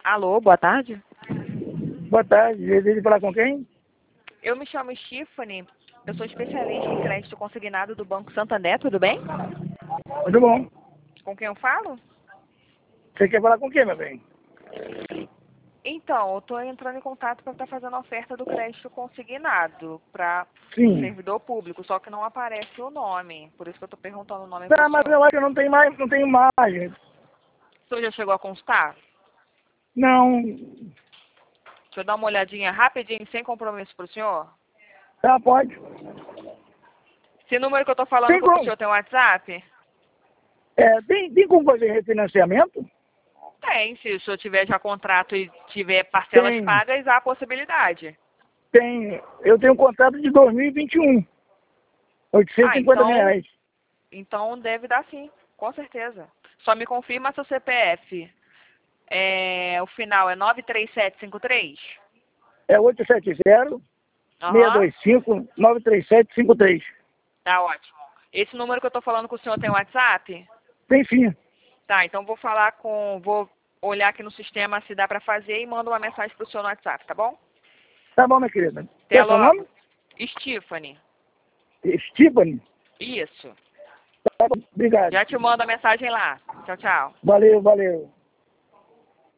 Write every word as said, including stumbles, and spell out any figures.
Alô, boa tarde. Boa tarde, deseja falar com quem? Eu me chamo Stephanie, eu sou especialista em crédito consignado do Banco Santander, tudo bem? Muito bom. Com quem eu falo? Você quer falar com quem, meu bem? Então, eu estou entrando em contato para estar fazendo a oferta do crédito consignado para Sim. servidor público, só que não aparece o nome, por isso que eu estou perguntando o nome Tá, pro mas senhor. eu acho que eu não tenho mais, não tenho margem. O senhor já chegou a constar? Não. Deixa eu dar uma olhadinha rapidinho, sem compromisso pro senhor. Tá, pode. Esse número que eu estou falando Tem com o como, senhor tem WhatsApp? é, tem, tem como fazer refinanciamento? Tem, se o senhor tiver já contrato e tiver parcelas Tem, pagas, há a possibilidade. tem. Eu tenho um contrato de dois mil e vinte e um. oitocentos Ah, e cinquenta mil então, reais. então deve dar sim, com certeza. Só me confirma seu C P F. É, o final é nove três sete cinco três? É oito sete zero, seis Aham, dois cinco, nove três sete cinco três. tá ótimo. Esse número que eu tô falando com o senhor tem WhatsApp? Tem sim. Tá, então vou falar com, vou olhar aqui no sistema se dá pra fazer e mando uma mensagem pro senhor no WhatsApp, tá bom? Tá bom, minha querida. Até Quer seu nome? logo. Stephanie. Stephanie. Isso. Tá bom, obrigado. Já te mando a mensagem lá. Tchau, tchau. Valeu, valeu.